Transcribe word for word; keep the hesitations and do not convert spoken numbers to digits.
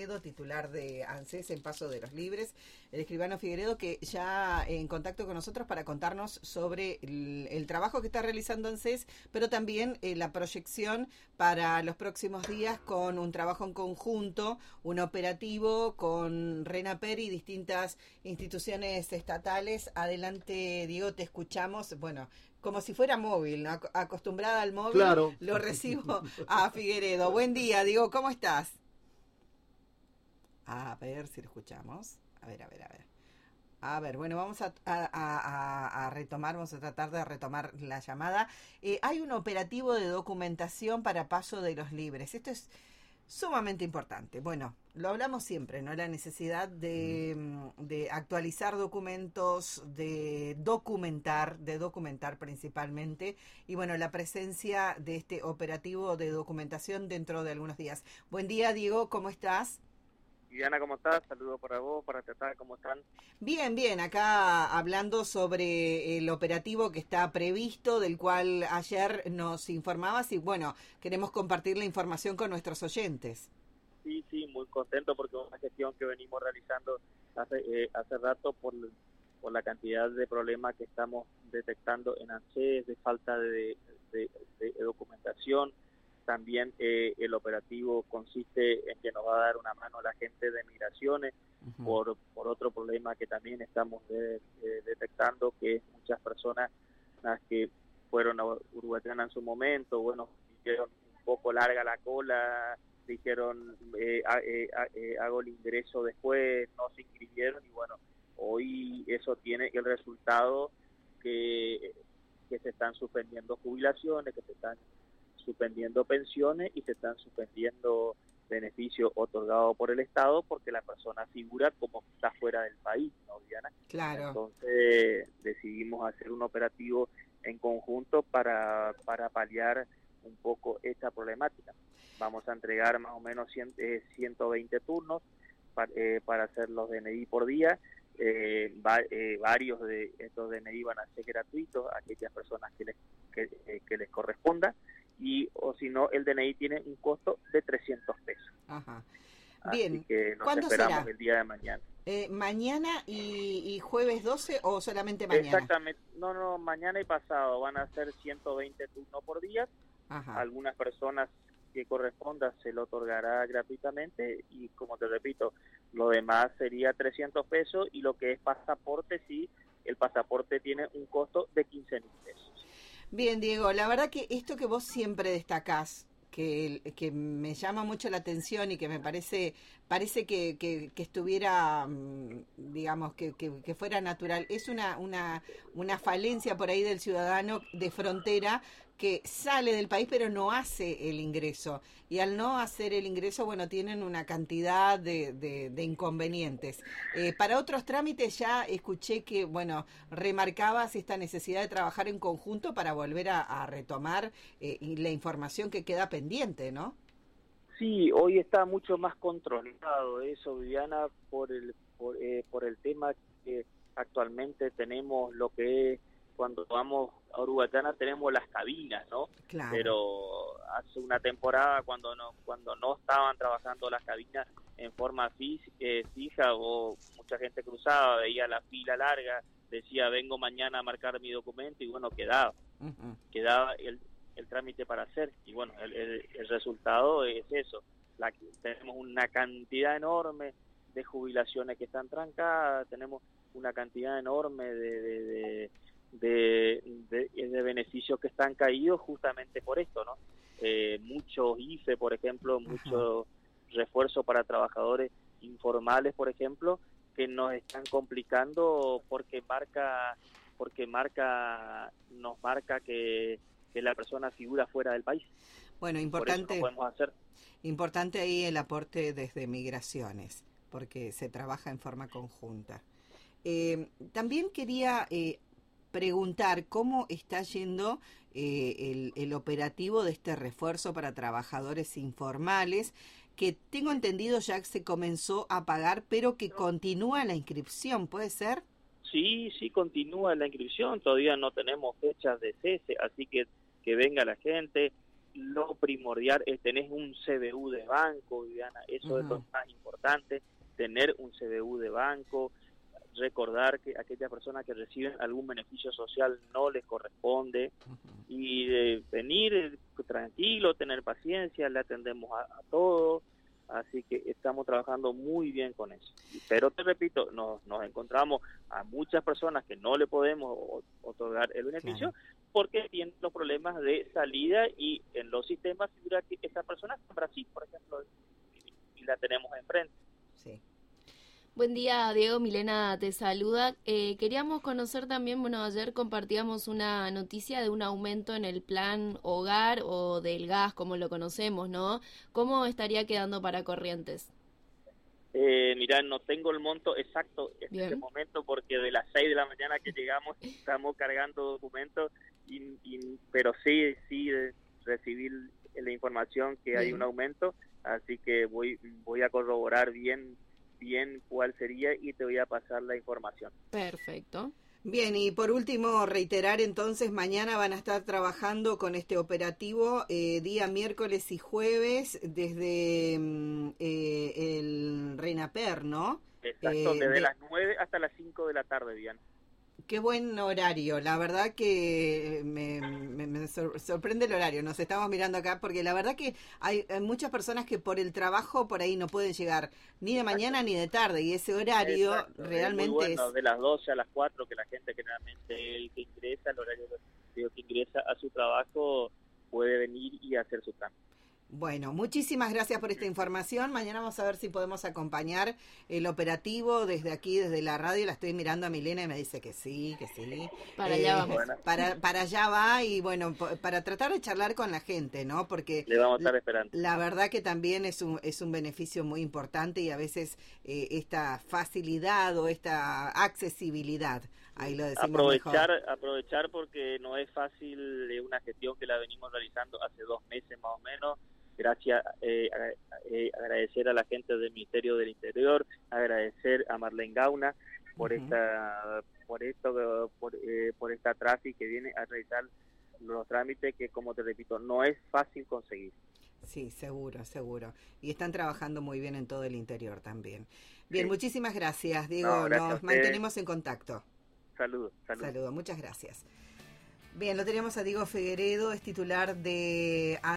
Figueredo, titular de ANSES en Paso de los Libres. El escribano Figueredo, que ya en contacto con nosotros para contarnos sobre el, el trabajo que está realizando ANSES, pero también eh, la proyección para los próximos días con un trabajo en conjunto, un operativo con RENAPER y distintas instituciones estatales. Adelante, Diego, te escuchamos. Bueno, como si fuera móvil, ¿no? Acostumbrada al móvil, claro. Lo recibo a Figueredo. Buen día, Diego, ¿cómo estás? A ver si lo escuchamos. A ver, a ver, a ver. A ver, bueno, vamos a, a, a, a retomar, vamos a tratar de retomar la llamada. Eh, hay un operativo de documentación para Paso de los Libres. Esto es sumamente importante. Bueno, lo hablamos siempre, ¿no? La necesidad de, de actualizar documentos, de documentar, de documentar principalmente, y bueno, la presencia de este operativo de documentación dentro de algunos días. Buen día, Diego, ¿cómo estás? Diana, ¿cómo estás? Saludos para vos, para tratar, ¿cómo están? Bien, bien, acá hablando sobre el operativo que está previsto, del cual ayer nos informabas, y bueno, queremos compartir la información con nuestros oyentes. Sí, sí, muy contento porque es una gestión que venimos realizando hace, eh, hace rato por, por la cantidad de problemas que estamos detectando en ANSES, de falta de, de, de documentación. También eh, el operativo consiste en que nos va a dar una mano a la gente de migraciones, uh-huh. por, por otro problema que también estamos de, de, detectando, que es muchas personas las que fueron a Uruguayana en su momento, bueno, hicieron un poco larga la cola, dijeron eh, eh, eh, hago el ingreso después, no se inscribieron y bueno, hoy eso tiene el resultado que, que se están suspendiendo jubilaciones, que se están suspendiendo pensiones y se están suspendiendo beneficios otorgados por el Estado porque la persona figura como que está fuera del país, ¿no, Diana? Claro. Entonces decidimos hacer un operativo en conjunto para, para paliar un poco esta problemática. Vamos a entregar más o menos cien, eh, ciento veinte turnos para, eh, para hacer los D N I por día. Eh, va, eh, varios de estos D N I van a ser gratuitos a aquellas personas que les, que, eh, que les corresponda. Y o si no, el D N I tiene un costo de trescientos pesos. Ajá. Bien. Así que nos ¿cuándo esperamos será? El día de mañana. Eh, ¿Mañana y, y jueves doce o solamente mañana? Exactamente. No, no, mañana y pasado van a ser ciento veinte turnos por día. Ajá. Algunas personas que corresponda se lo otorgará gratuitamente y como te repito, lo demás sería trescientos pesos y lo que es pasaporte, sí, el pasaporte tiene un costo de quince mil pesos. Bien, Diego, la verdad que esto que vos siempre destacás, que, que me llama mucho la atención y que me parece parece que, que, que estuviera, digamos, que, que, que fuera natural, es una, una, una falencia por ahí del ciudadano de frontera que sale del país pero no hace el ingreso. Y al no hacer el ingreso, bueno, tienen una cantidad de, de, de inconvenientes. Eh, para otros trámites ya escuché que, bueno, remarcabas esta necesidad de trabajar en conjunto para volver a, a retomar eh, la información que queda pendiente, ¿no? Sí, hoy está mucho más controlado eso, Viviana, por el, por, eh, por el tema que actualmente tenemos lo que es, cuando vamos a Uruguayana tenemos las cabinas, ¿no? Claro. Pero hace una temporada cuando no cuando no estaban trabajando las cabinas en forma física, eh, fija o mucha gente cruzaba, veía la fila larga, decía vengo mañana a marcar mi documento y bueno, quedaba, uh-huh. quedaba el, el trámite para hacer y bueno, el, el, el resultado es eso, la, tenemos una cantidad enorme de jubilaciones que están trancadas, tenemos una cantidad enorme de, de, de De, de, de beneficios que están caídos justamente por esto, ¿no? Eh, muchos I F E, por ejemplo, muchos refuerzos para trabajadores informales, por ejemplo, que nos están complicando porque marca, porque marca, nos marca que, que la persona figura fuera del país. Bueno, importante. Por eso no podemos hacer. Importante ahí el aporte desde Migraciones, porque se trabaja en forma conjunta. Eh, también quería eh, preguntar cómo está yendo eh, el, el operativo de este refuerzo para trabajadores informales, que tengo entendido ya que se comenzó a pagar, pero que continúa la inscripción, ¿puede ser? Sí, sí, continúa la inscripción, todavía no tenemos fechas de cese, así que que venga la gente. lo primordial es tener un C B U de banco, Viviana, eso uh-huh. es lo más importante, tener un C B U de banco, recordar que aquellas personas que reciben algún beneficio social no les corresponde, uh-huh. y eh, venir eh, tranquilo, tener paciencia, le atendemos a, a todos, así que estamos trabajando muy bien con eso. Pero te repito, nos, nos encontramos a muchas personas que no le podemos otorgar el beneficio, claro, porque tienen los problemas de salida, y en los sistemas figura que esa persona está en Brasil, por ejemplo, y, y la tenemos enfrente. Sí. Buen día, Diego. Milena te saluda. Eh, queríamos conocer también, bueno, ayer compartíamos una noticia de un aumento en el plan hogar o del gas, como lo conocemos, ¿no? ¿Cómo estaría quedando para Corrientes? Eh, mirá, no tengo el monto exacto en Bien. este momento, porque de las seis de la mañana que llegamos estamos cargando documentos, y, y, pero sí, sí recibí la información que Bien. Hay un aumento, así que voy, voy a corroborar bien bien cuál sería y te voy a pasar la información. Perfecto. Bien, y por último, reiterar entonces, mañana van a estar trabajando con este operativo eh, día miércoles y jueves desde eh, el Reinaper, ¿no? Exacto, eh, desde de... las nueve hasta las cinco de la tarde, Diana. Qué buen horario, la verdad que me, me, me sor- sorprende el horario, nos estamos mirando acá, porque la verdad que hay, hay muchas personas que por el trabajo por ahí no pueden llegar ni de mañana Exacto. ni de tarde, y ese horario Exacto. realmente es... Muy bueno, es... de las doce a las cuatro, que la gente generalmente el que ingresa, el horario que ingresa a su trabajo puede venir y hacer su trámite. Bueno, muchísimas gracias por esta información. Mañana vamos a ver si podemos acompañar el operativo desde aquí, desde la radio. La estoy mirando a Milena y me dice que sí, que sí. Para allá vamos. Bueno. Para, para allá va, y bueno, para tratar de charlar con la gente, ¿no? Porque le vamos a estar esperando. La verdad que también es un, es un beneficio muy importante, y a veces eh, esta facilidad o esta accesibilidad, ahí lo decimos aprovechar mejor. Aprovechar porque no es fácil, eh, una gestión que la venimos realizando hace dos meses más o menos. Gracias, eh, eh, agradecer a la gente del Ministerio del Interior, agradecer a Marlene Gauna por uh-huh. esta por esto por, eh, por esta tráfico que viene a realizar los trámites, que, como te repito, no es fácil conseguir. Sí, seguro, seguro. Y están trabajando muy bien en todo el interior también. Bien, sí. Muchísimas gracias, Diego. No, gracias Nos mantenemos en contacto. Saludos, saludos. Saludos, muchas gracias. Bien, lo teníamos a Diego Figueredo, es titular de